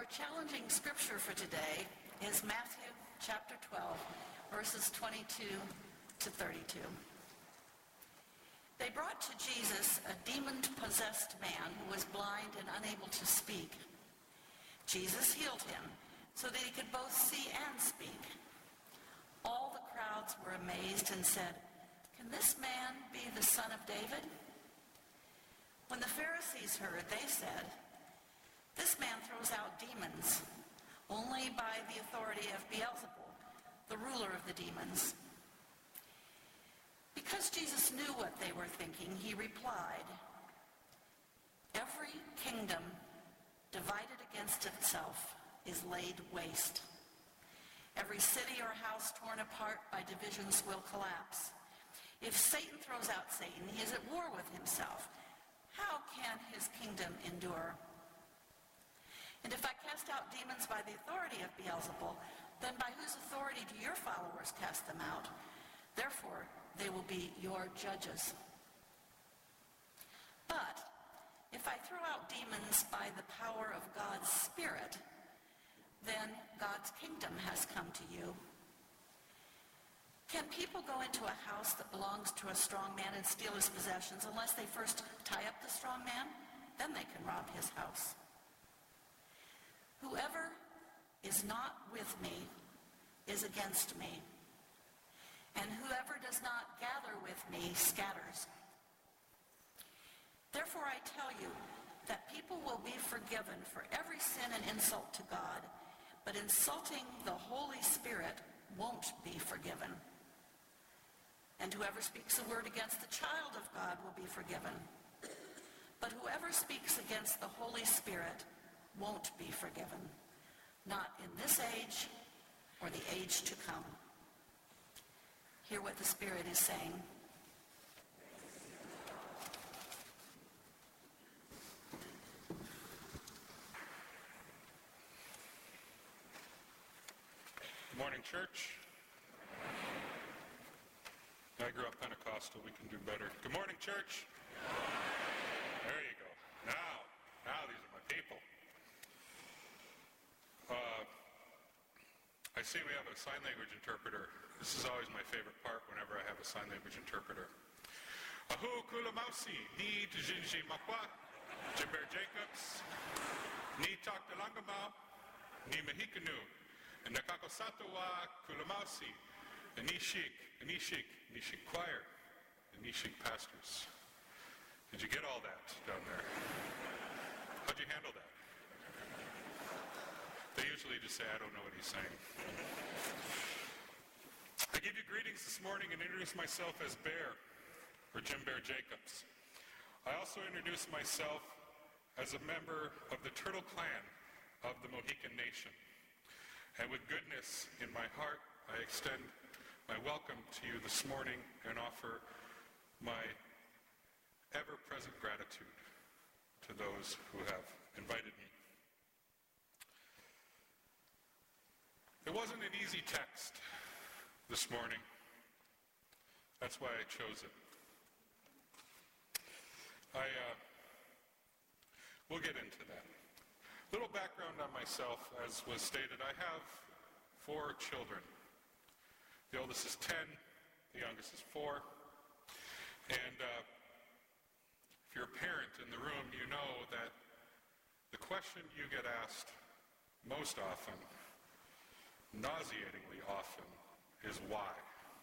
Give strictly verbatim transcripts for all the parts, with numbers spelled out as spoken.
Our challenging scripture for today is Matthew chapter twelve, verses twenty-two to thirty-two. They brought to Jesus a demon-possessed man who was blind and unable to speak. Jesus healed him so that he could both see and speak. All the crowds were amazed and said, "Can this man be the son of David?" When the Pharisees heard, they said, "This man throws out demons only by the authority of Beelzebul, the ruler of the demons." Because Jesus knew what they were thinking, he replied, "Every kingdom divided against itself is laid waste. Every city or house torn apart by divisions will collapse. If Satan throws out Satan, he is at war with himself. How can his kingdom endure? And if I cast out demons by the authority of Beelzebul, then by whose authority do your followers cast them out? Therefore, they will be your judges. But if I throw out demons by the power of God's Spirit, then God's kingdom has come to you. Can people go into a house that belongs to a strong man and steal his possessions unless they first tie up the strong man? Then they can rob his house. Whoever is not with me is against me, and whoever does not gather with me scatters. Therefore I tell you that people will be forgiven for every sin and insult to God, but insulting the Holy Spirit won't be forgiven. And whoever speaks a word against the child of God will be forgiven. But whoever speaks against the Holy Spirit won't be forgiven, not in this age or the age to come." Hear what the Spirit is saying. Good morning, church. I grew up Pentecostal. We can do better. Good morning, church. There you go. Now, now these are my people. Uh, I see we have a sign language interpreter. This is always my favorite part whenever I have a sign language interpreter. Ahu kulamausi, ni tjinji makwa, Jimber Jacobs, ni taktalangamau, ni Mexicanu, and Nakakosato wa kulamausi, and ni Shik, and ni Shik, ni Shik choir, and ni Shik pastors. Did you get all that down there? How'd you handle that? They usually just say, "I don't know what he's saying." I give you greetings this morning and introduce myself as Bear, or Jim Bear Jacobs. I also introduce myself as a member of the Turtle Clan of the Mohican Nation. And with goodness in my heart, I extend my welcome to you this morning and offer my ever-present gratitude to those who have invited me. It wasn't an easy text this morning. That's why I chose it. I, uh, we'll get into that. Little background on myself, as was stated. I have four children. The oldest is ten, the youngest is four. And uh, if you're a parent in the room, you know that the question you get asked most often, nauseatingly often, is why?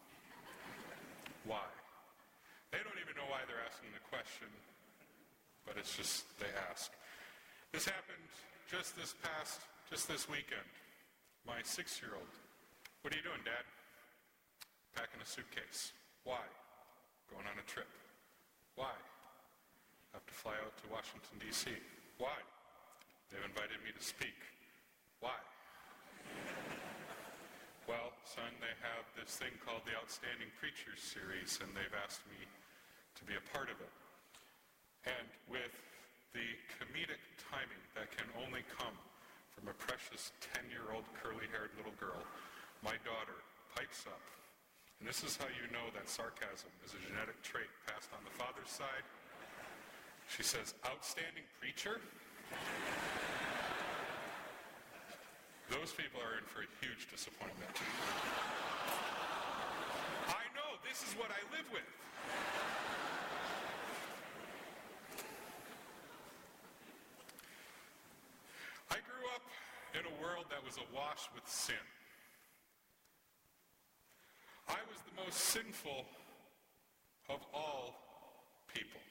Why? They don't even know why they're asking the question, but it's just they ask. This happened just this past, just this weekend. My six-year-old, "What are you doing, Dad?" "Packing a suitcase." "Why?" "Going on a trip." "Why?" "Have to fly out to Washington, D C" "Why?" "They've invited me to speak." "Why?" "Well, son, they have this thing called the Outstanding Preachers Series, and they've asked me to be a part of it." And with the comedic timing that can only come from a precious ten-year-old curly-haired little girl, my daughter pipes up. And this is how you know that sarcasm is a genetic trait passed on the father's side. She says, "Outstanding preacher?" those people are in for a huge disappointment. I know, this is what I live with. I grew up in a world that was awash with sin. I was the most sinful of all people.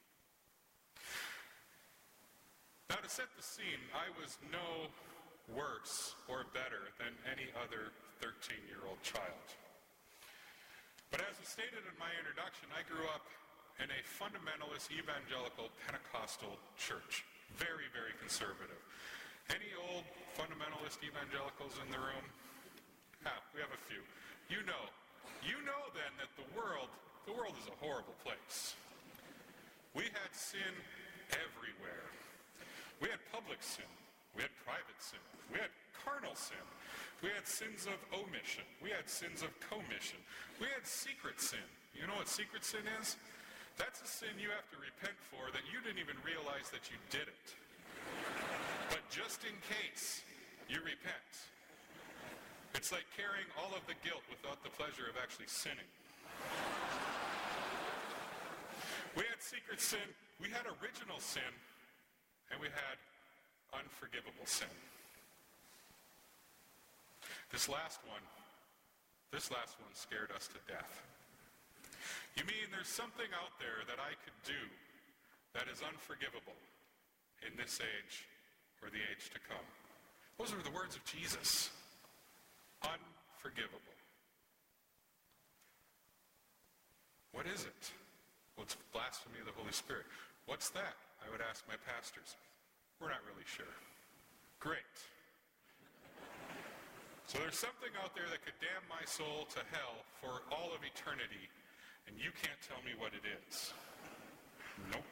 Now, to set the scene, I was no worse or better than any other thirteen-year-old child. But as was stated in my introduction, I grew up in a fundamentalist evangelical Pentecostal church. Very, very conservative. Any old fundamentalist evangelicals in the room? Yeah, we have a few. You know. You know then that the world, the world is a horrible place. We had sin everywhere. We had public sin. We had private sin. We had carnal sin. We had sins of omission. We had sins of commission. We had secret sin. You know what secret sin is? That's a sin you have to repent for that you didn't even realize that you did it. But just in case, you repent. It's like carrying all of the guilt without the pleasure of actually sinning. We had secret sin. We had original sin. And we had unforgivable sin. This last one, this last one scared us to death. You mean there's something out there that I could do that is unforgivable in this age or the age to come? Those are the words of Jesus. Unforgivable. What is it? Well, it's blasphemy of the Holy Spirit. What's that? I would ask my pastors. We're not really sure. Great. So there's something out there that could damn my soul to hell for all of eternity, and you can't tell me what it is. Nope.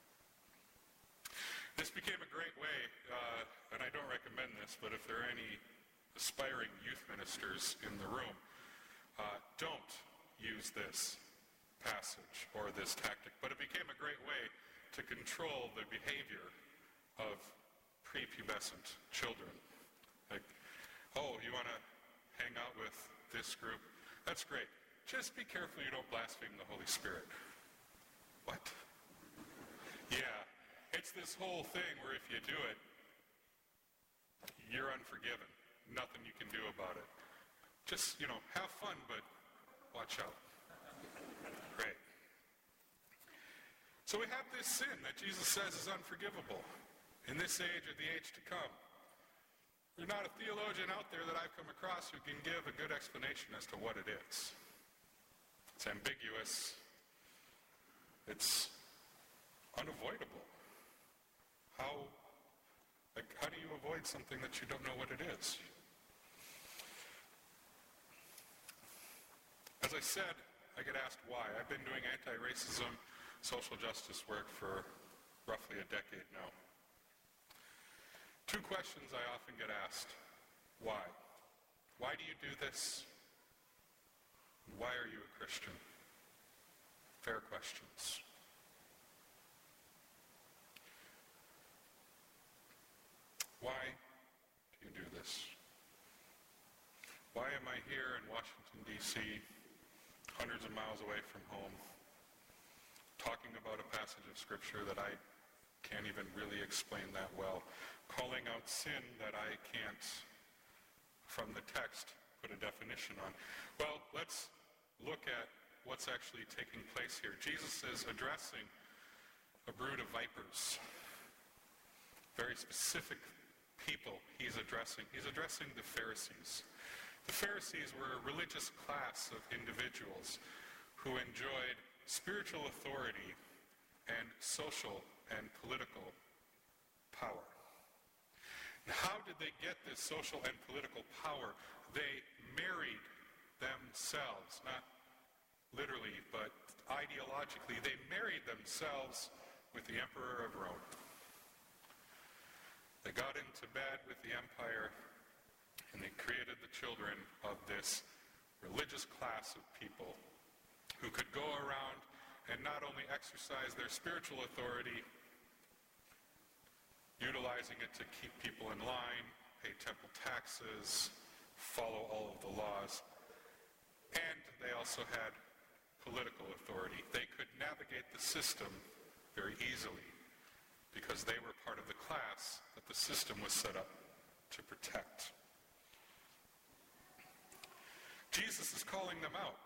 This became a great way, uh, and I don't recommend this, but if there are any aspiring youth ministers in the room, uh, don't use this passage or this tactic. But it became a great way to control the behavior of prepubescent children. Like, oh, you want to hang out with this group? That's great. Just be careful you don't blaspheme the Holy Spirit. What? Yeah, it's this whole thing where if you do it, you're unforgiven. Nothing you can do about it. Just, you know, have fun, but watch out. Great. So we have this sin that Jesus says is unforgivable in this age or the age to come. There's not a theologian out there that I've come across who can give a good explanation as to what it is. It's ambiguous. It's unavoidable. How, like, how do you avoid something that you don't know what it is? As I said, I get asked why. I've been doing anti-racism, social justice work for roughly a decade now. Two questions I often get asked. Why? Why do you do this? Why are you a Christian? Fair questions. Why do you do this? Why am I here in Washington, D C, hundreds of miles away from home, talking about a passage of Scripture that I can't even really explain that well, calling out sin that I can't, from the text, put a definition on? Well, let's look at what's actually taking place here. Jesus is addressing a brood of vipers, very specific people he's addressing. He's addressing the Pharisees. The Pharisees were a religious class of individuals who enjoyed spiritual authority and social and political power. Now, how did they get this social and political power? They married themselves, not literally, but ideologically. They married themselves with the Emperor of Rome. They got into bed with the empire, and they created the children of this religious class of people who could go around and not only exercise their spiritual authority, utilizing it to keep people in line pay temple taxes, follow all of the laws, and they also had political authority. They could navigate the system very easily because they were part of the class that the system was set up to protect. Jesus is calling them out.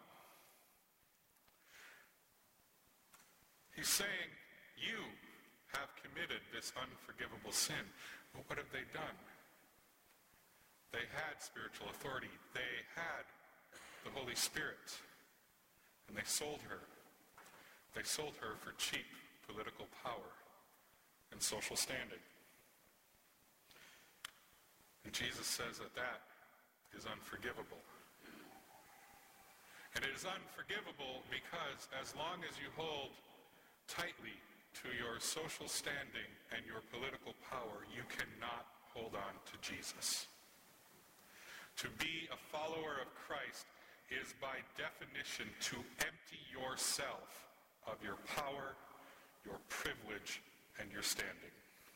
He's saying, you have committed this unforgivable sin. But what have they done? They had spiritual authority. They had the Holy Spirit. And they sold her. They sold her for cheap political power and social standing. And Jesus says that that is unforgivable. And it is unforgivable because as long as you hold tightly to your social standing and your political power, you cannot hold on to Jesus. To be a follower of Christ is by definition to empty yourself of your power, your privilege, and your standing.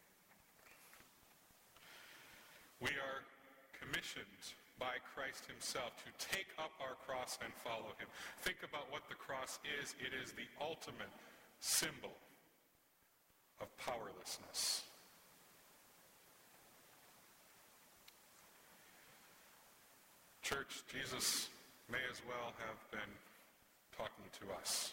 We are commissioned by Christ himself to take up our cross and follow him. Think about what the cross is. It is the ultimate symbol of powerlessness. Church, Jesus may as well have been talking to us.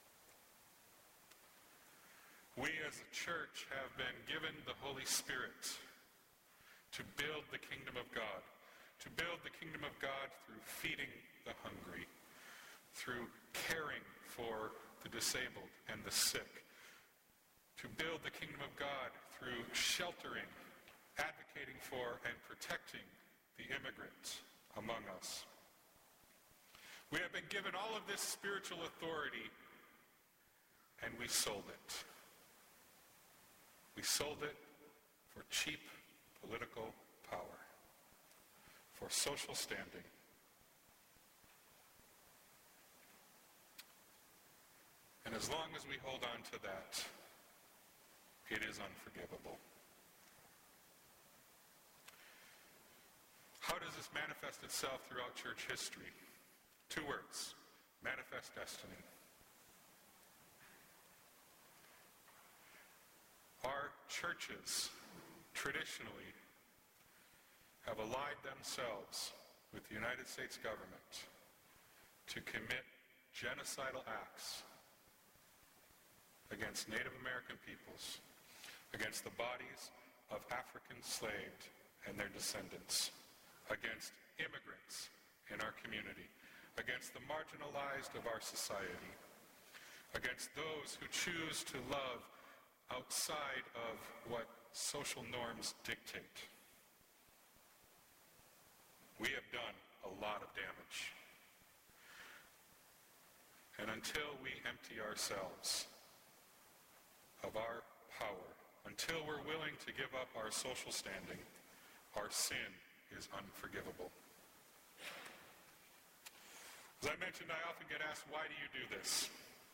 We as a church have been given the Holy Spirit to build the kingdom of God, to build the kingdom of God through feeding the hungry, through caring for the disabled and the sick, to build the kingdom of God through sheltering, advocating for, and protecting the immigrant among us. We have been given all of this spiritual authority, and we sold it. We sold it for cheap political power, for social standing. And as long as we hold on to that, it is unforgivable. How does this manifest itself throughout church history? Two words: manifest destiny. Our churches traditionally have allied themselves with the United States government to commit genocidal acts against Native American peoples, against the bodies of African enslaved and their descendants, against immigrants in our community, against the marginalized of our society, against those who choose to love outside of what social norms dictate. We have done a lot of damage. And until we empty ourselves of our power, until we're willing to give up our social standing, our sin is unforgivable. As I mentioned, I often get asked, why do you do this?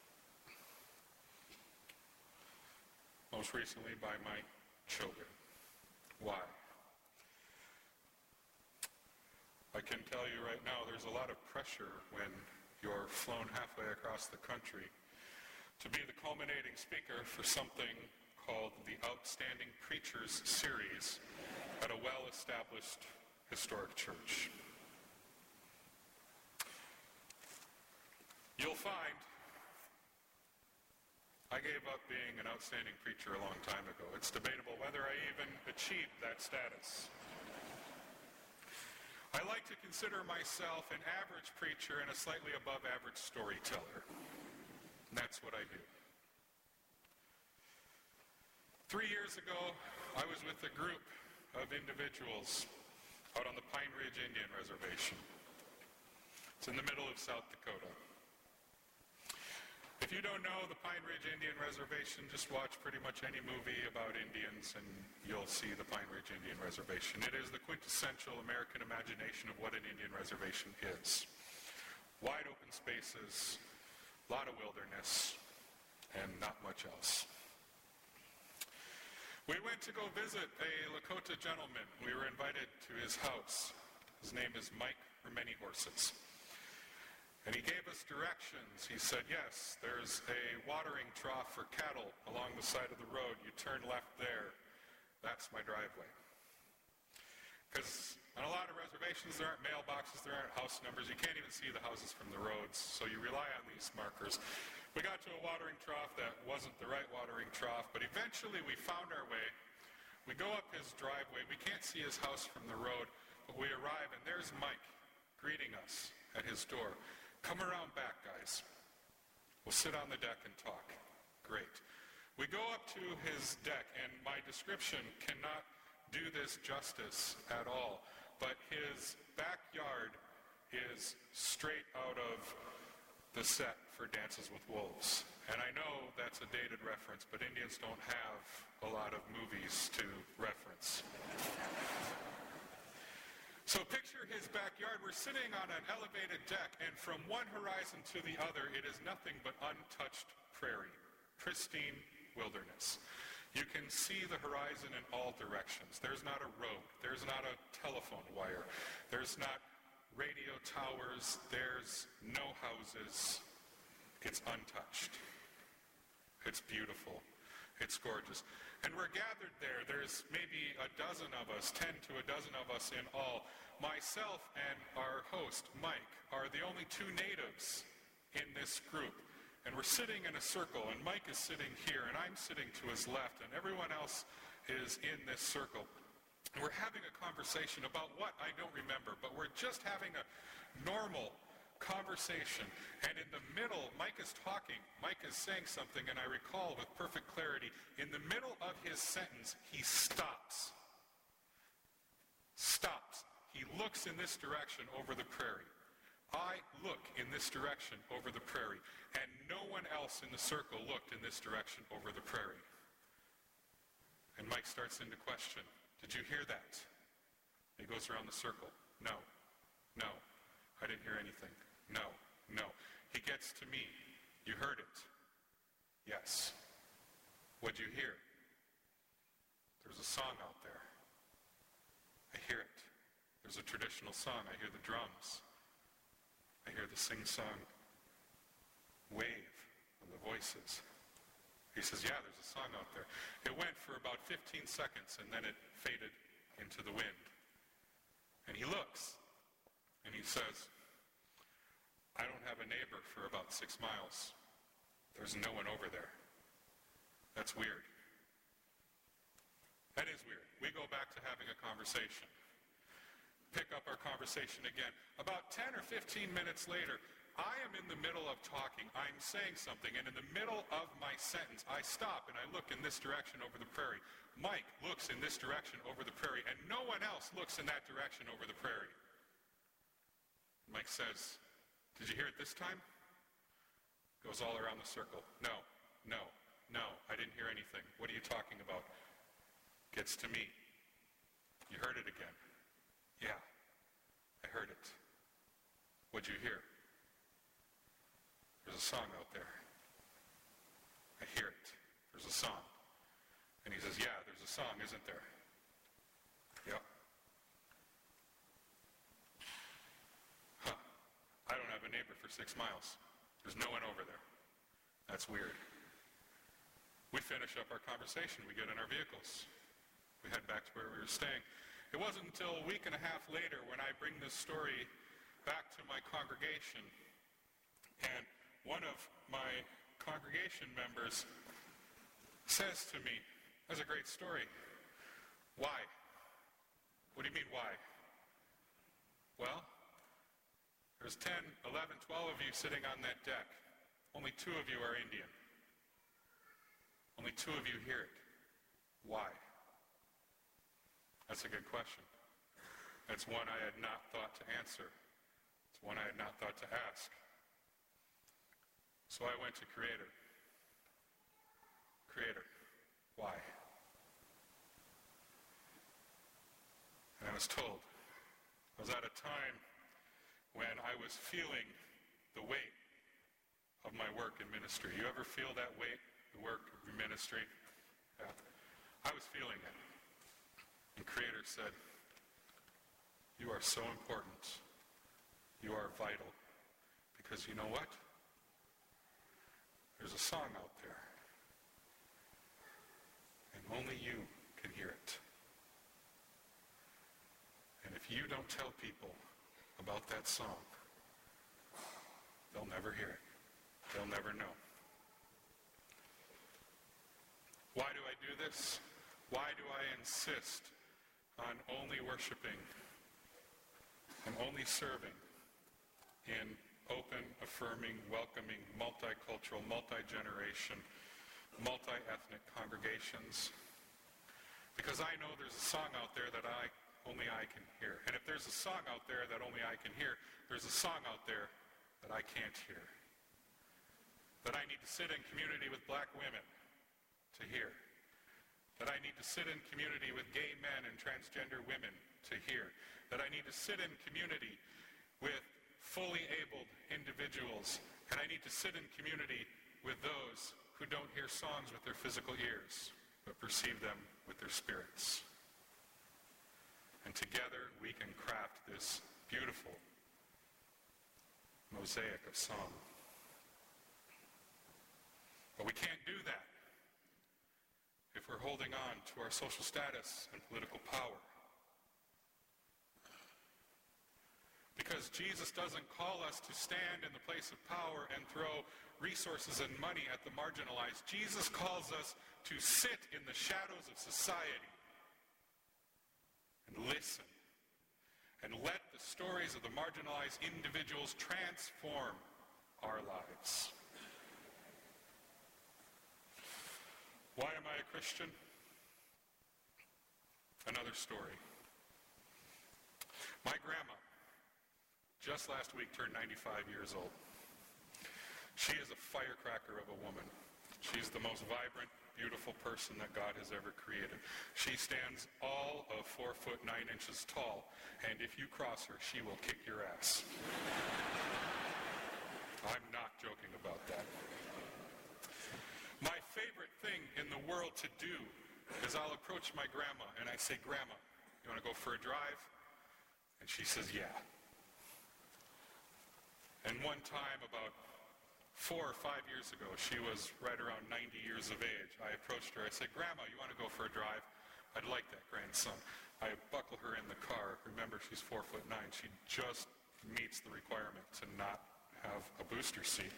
Most recently by my children. Why? I can tell you right now, there's a lot of pressure when you're flown halfway across the country to be the culminating speaker for something called the Outstanding Preachers Series at a well-established historic church. You'll find I gave up being an outstanding preacher a long time ago. It's debatable whether I even achieved that status. I like to consider myself an average preacher and a slightly above average storyteller. And that's what I do. Three years ago, I was with a group of individuals out on the Pine Ridge Indian Reservation. It's in the middle of South Dakota. If you don't know the Pine Ridge Indian Reservation, just watch pretty much any movie about Indians and you'll see the Pine Ridge Indian Reservation. It is the quintessential American imagination of what an Indian reservation is. Wide open spaces, a lot of wilderness, and not much else. We went went to go visit a Lakota gentleman. We were invited to his house. His name is Mike for Many Horses. And he gave us directions. He said, yes, there's a watering trough for cattle along the side of the road. You turn left there. That's my driveway. Because on a lot of reservations, there aren't mailboxes, there aren't house numbers. You can't even see the houses from the roads, so you rely on these markers. We got to a watering trough that wasn't the right watering trough, but eventually we found our way. We go up his driveway. We can't see his house from the road, but we arrive, and there's Mike greeting us at his door. Come around back, guys. We'll sit on the deck and talk. Great. We go up to his deck, and my description cannot do this justice at all, but his backyard is straight out of the set for Dances with Wolves. And I know that's a dated reference, but Indians don't have a lot of movies to reference. So picture his backyard. We're sitting on an elevated deck, and from one horizon to the other, it is nothing but untouched prairie, pristine wilderness. You can see the horizon in all directions. There's not a road. There's not a telephone wire. There's not radio towers. There's no houses. It's untouched. It's beautiful. It's gorgeous. And we're gathered there. There's maybe a dozen of us, ten to a dozen of us in all. Myself and our host, Mike, are the only two natives in this group. And we're sitting in a circle, and Mike is sitting here, and I'm sitting to his left, and everyone else is in this circle. And we're having a conversation about what I don't remember, but we're just having a normal conversation. And in the middle, Mike is talking. Mike is saying something, and I recall with perfect clarity, in the middle of his sentence, he stops. Stops. He looks in this direction over the prairie. I look in this direction over the prairie, and no one else in the circle looked in this direction over the prairie. And Mike starts into question. Did you hear that? He goes around the circle. No, no, I didn't hear anything. No, no. He gets to me. You heard it? Yes. What'd you hear? There's a song out there. I hear it. There's a traditional song. I hear the drums. I hear the sing-song wave of the voices. He says, yeah, there's a song out there. It went for about fifteen seconds, and then it faded into the wind. And he looks, and he says, I don't have a neighbor for about six miles. There's no one over there. That's weird. That is weird. We go back to having a conversation. Pick up our conversation again. About ten or fifteen minutes later, I am in the middle of talking. I'm saying something, and in the middle of my sentence, I stop and I look in this direction over the prairie. Mike looks in this direction over the prairie, and no one else looks in that direction over the prairie. Mike says, did you hear it this time? Goes all around the circle. No, no, no, I didn't hear anything. What are you talking about? Gets to me. You heard it again. Yeah, I heard it. What'd you hear? There's a song out there. I hear it. There's a song. And he says, yeah, there's a song, isn't there? Yep. Huh. I don't have a neighbor for six miles. There's no one over there. That's weird. We finish up our conversation. We get in our vehicles. We head back to where we were staying. It wasn't until a week and a half later when I bring this story back to my congregation, and one of my congregation members says to me, that's a great story. Why? What do you mean, why? Well, there's ten, eleven, twelve of you sitting on that deck. Only two of you are Indian. Only two of you hear it. Why? That's a good question. That's one I had not thought to answer. It's one I had not thought to ask. So I went to Creator. Creator, why? And I was told, I was at a time when I was feeling the weight of my work in ministry. You ever feel that weight, the work of your ministry? Yeah. I was feeling feeling it. And Creator said, you are so important. You are vital. Because you know what? There's a song out there. And only you can hear it. And if you don't tell people about that song, they'll never hear it. They'll never know. Why do I do this? Why do I insist on only worshiping and only serving in open, affirming, welcoming, multicultural, multi-generation, multi-ethnic congregations? Because I know there's a song out there that I only I can hear. And if there's a song out there that only I can hear, there's a song out there that I can't hear. That I need to sit in community with black women to hear. That I need to sit in community with gay men and transgender women to hear. That I need to sit in community with fully abled individuals. And I need to sit in community with those who don't hear songs with their physical ears, but perceive them with their spirits. And together we can craft this beautiful mosaic of song. But we can't do that if we're holding on to our social status and political power. Because Jesus doesn't call us to stand in the place of power and throw resources and money at the marginalized. Jesus calls us to sit in the shadows of society and listen and let the stories of the marginalized individuals transform our lives. Why am I a Christian? Another story. My grandma, just last week, turned ninety-five years old. She is a firecracker of a woman. She's the most vibrant, beautiful person that God has ever created. She stands all of four foot nine inches tall, and if you cross her, she will kick your ass. I'm not joking about that. My favorite thing in the world to do is I'll approach my grandma and I say, Grandma, you want to go for a drive? And she says, yeah. And one time about four or five years ago, she was right around ninety years of age. I approached her. I said, Grandma, you want to go for a drive? I'd like that, grandson. I buckle her in the car. Remember, she's four foot nine. She just meets the requirement to not have a booster seat.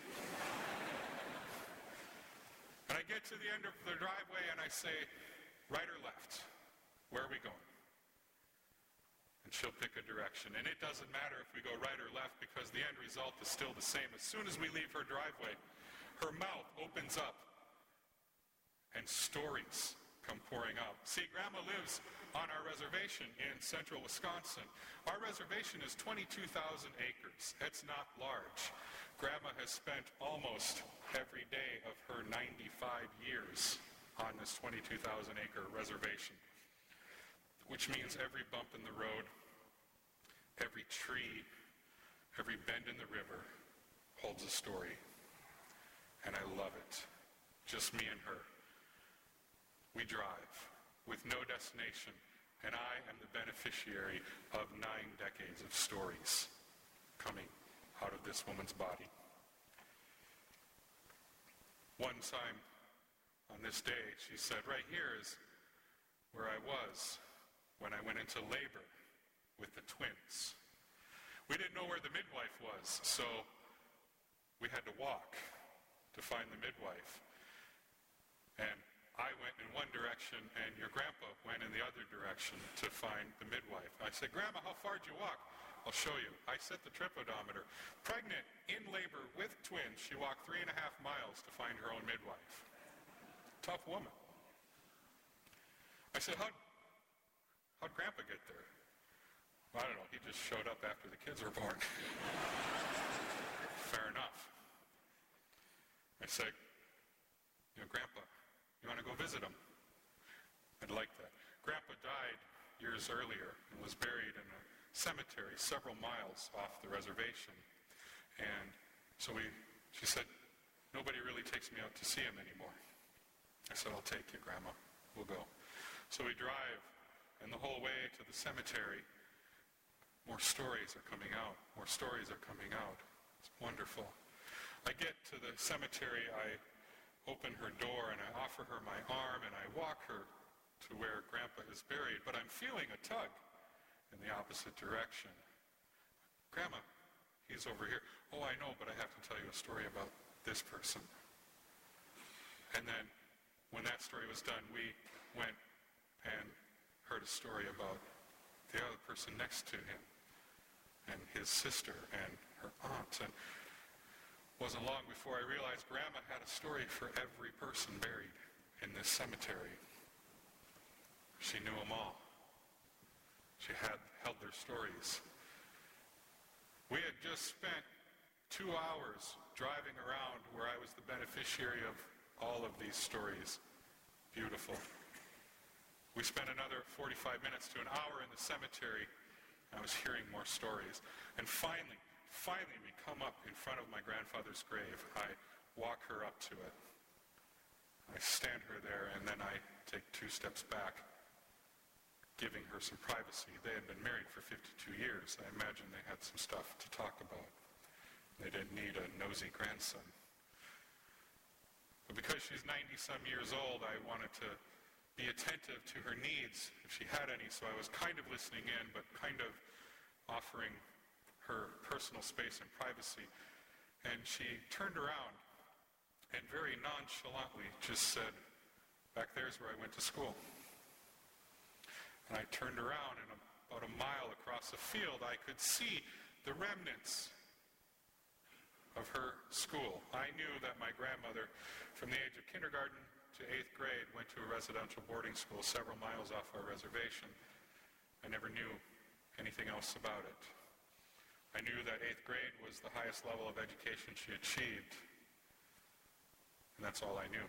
And I get to the end of the driveway and I say, right or left? Where are we going? And she'll pick a direction. And it doesn't matter if we go right or left because the end result is still the same. As soon as we leave her driveway, her mouth opens up and stories come pouring out. See, Grandma lives on our reservation in central Wisconsin. Our reservation is twenty-two thousand acres. It's not large. Grandma has spent almost every day of her ninety-five years on this twenty-two thousand acre reservation, which means every bump in the road, every tree, every bend in the river holds a story. And I love it. Just me and her. We drive with no destination, and I am the beneficiary of nine decades of stories coming out of this woman's body. One time on this day, she said, right here is where I was when I went into labor with the twins. We didn't know where the midwife was, so we had to walk to find the midwife. And I went in one direction, and your grandpa went in the other direction to find the midwife. I said, Grandma, how far did you walk? I'll show you. I set the trip odometer. Pregnant, in labor, with twins, she walked three and a half miles to find her own midwife. Tough woman. I said, how'd, how'd Grandpa get there? I don't know. He just showed up after the kids were born. Fair enough. I said, you know, Grandpa, you want to go visit him? I'd like that. Grandpa died years earlier and was buried in a cemetery several miles off the reservation. And so we, she said, nobody really takes me out to see him anymore. I said, I'll take you, Grandma. We'll go. So So we drive, and the whole way to the cemetery, more stories are coming out. More stories are coming out. It's wonderful. I get to the cemetery, I open her door, and I offer her my arm, and I walk her to where Grandpa is buried, but I'm feeling a tug in the opposite direction. Grandma, he's over here. Oh, I know, but I have to tell you a story about this person. And then when that story was done, we went and heard a story about the other person next to him and his sister and her aunt. And it wasn't long before I realized Grandma had a story for every person buried in this cemetery. She knew them all. She had held their stories. We had just spent two hours driving around where I was the beneficiary of all of these stories. Beautiful. We spent another forty-five minutes to an hour in the cemetery. I was hearing more stories. And finally, finally we come up in front of my grandfather's grave. I walk her up to it. I stand her there, and then I take two steps back, giving her some privacy. They had been married for fifty-two years. I imagine they had some stuff to talk about. They didn't need a nosy grandson. But because she's ninety-some years old, I wanted to be attentive to her needs, if she had any, so I was kind of listening in, but kind of offering her personal space and privacy. And she turned around and very nonchalantly just said, "Back there's where I went to school." And I turned around, and about a mile across the field, I could see the remnants of her school. I knew that my grandmother, from the age of kindergarten to eighth grade, went to a residential boarding school several miles off our reservation. I never knew anything else about it. I knew that eighth grade was the highest level of education she achieved, and that's all I knew.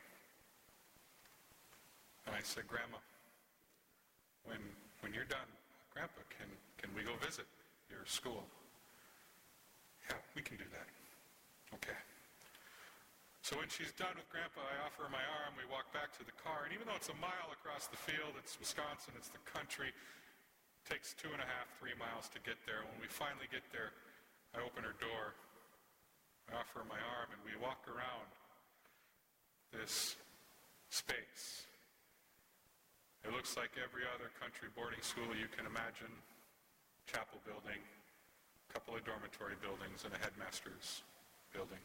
And I said, "Grandma, when when you're done, Grandpa, can, can we go visit your school?" "Yeah, we can do that." "Okay." So when she's done with Grandpa, I offer her my arm, we walk back to the car, and even though it's a mile across the field, it's Wisconsin, it's the country, it takes two and a half, three miles to get there. When we finally get there, I open her door, I offer her my arm, and we walk around this space. It looks like every other country boarding school you can imagine. Chapel building, a couple of dormitory buildings, and a headmaster's building.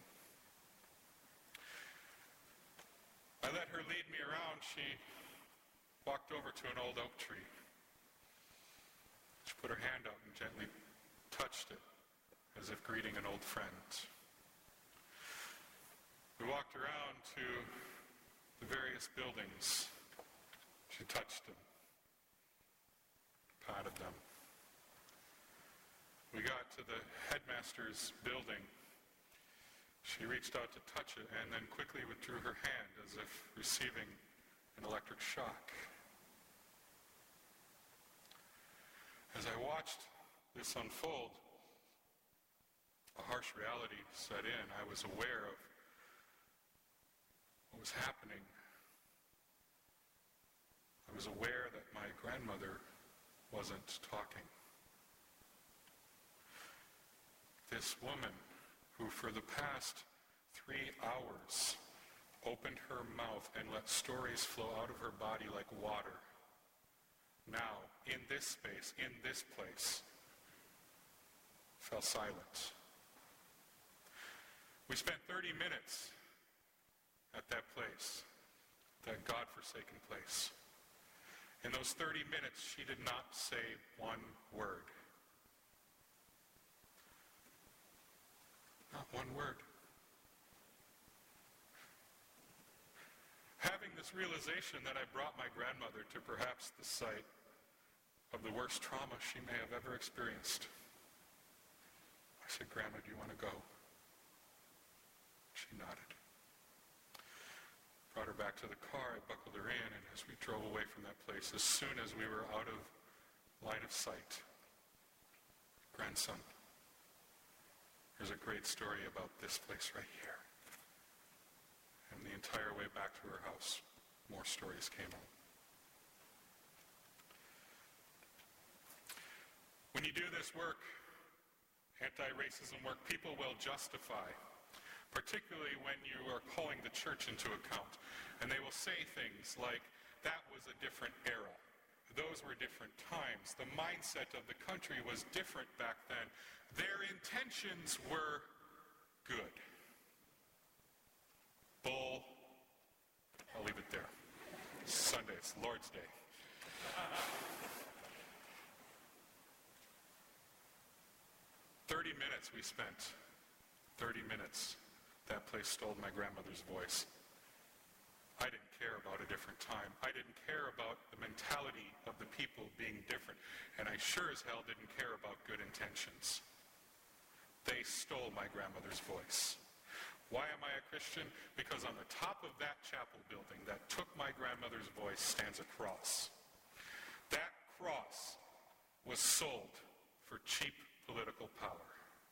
I let her lead me around. She walked over to an old oak tree. She put her hand out and gently touched it, as if greeting an old friend. We walked around to the various buildings. She touched them, patted them. We got to the headmaster's building. She reached out to touch it and then quickly withdrew her hand as if receiving an electric shock. As I watched this unfold, a harsh reality set in. I was aware of what was happening. I was aware that my grandmother wasn't talking. This woman, who for the past three hours opened her mouth and let stories flow out of her body like water, now, in this space, in this place, fell silent. We spent thirty minutes at that place, that God-forsaken place. In those thirty minutes, she did not say one word. Not one word. Having this realization that I brought my grandmother to perhaps the site of the worst trauma she may have ever experienced, I said, "Grandma, do you want to go?" She nodded. Brought her back to the car, I buckled her in, and as we drove away from that place, as soon as we were out of line of sight, "Grandson, there's a great story about this place right here." And the entire way back to her house, more stories came out. When you do this work, anti-racism work, people will justify, particularly when you are calling the church into account. And they will say things like, that was a different era. Those were different times. The mindset of the country was different back then. Their intentions were good. Bull. I'll leave it there. Sunday, it's Lord's Day. Thirty minutes we spent. Thirty minutes. That place stole my grandmother's voice. I didn't care about a different time. I didn't care about the mentality of the people being different. And I sure as hell didn't care about good intentions. They stole my grandmother's voice. Why am I a Christian? Because on the top of that chapel building that took my grandmother's voice stands a cross. That cross was sold for cheap political power.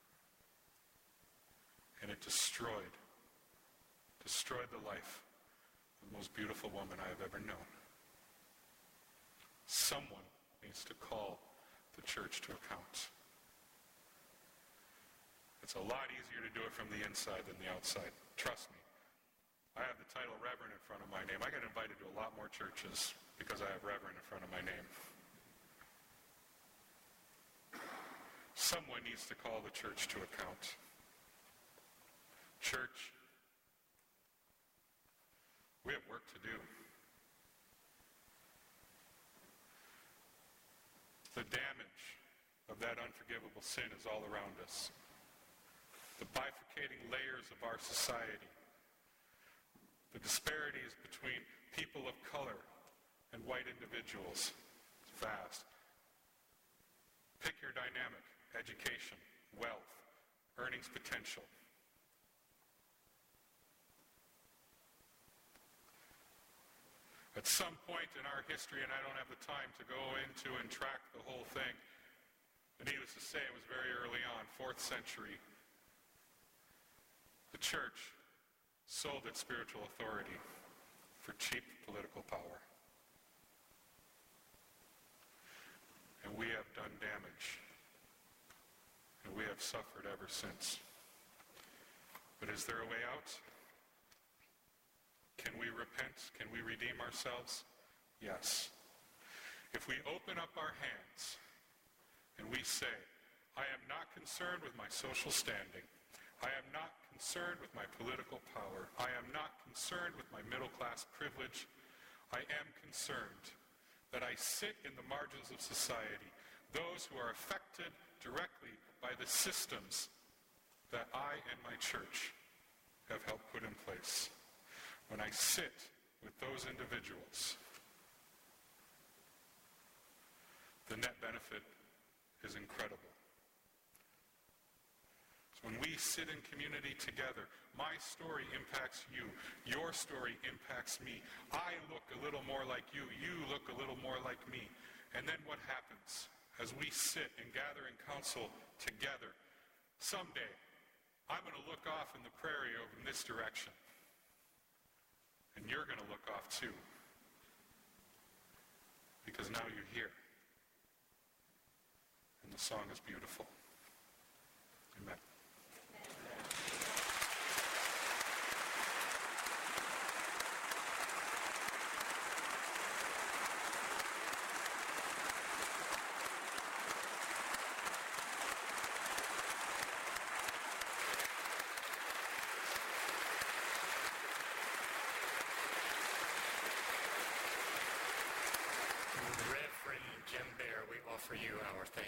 And it destroyed, destroyed the life of the most beautiful woman I have ever known. Someone needs to call the church to account. It's a lot easier to do it from the inside than the outside. Trust me. I have the title Reverend in front of my name. I get invited to a lot more churches because I have Reverend in front of my name. Someone needs to call the church to account. Church, we have work to do. The damage of that unforgivable sin is all around us. The bifurcating layers of our society, the disparities between people of color and white individuals, it's vast. Pick your dynamic: education, wealth, earnings potential. At some point in our history, and I don't have the time to go into and track the whole thing, but needless to say, it was very early on, fourth century, the church sold its spiritual authority for cheap political power. And we have done damage. And we have suffered ever since. But is there a way out? Can we repent? Can we redeem ourselves? Yes. If we open up our hands and we say, I am not concerned with my social standing. I am not concerned with my political power. I am not concerned with my middle-class privilege. I am concerned that I sit in the margins of society, those who are affected directly by the systems that I and my church have helped put in place. When I sit with those individuals, the net benefit is incredible. So when we sit in community together, my story impacts you. Your story impacts me. I look a little more like you. You look a little more like me. And then what happens? As we sit and gather in council together, someday I'm going to look off in the prairie over in this direction. And you're going to look off too. Because now you're here. And the song is beautiful. Amen. Reverend Jim Bear, we offer you our thanks.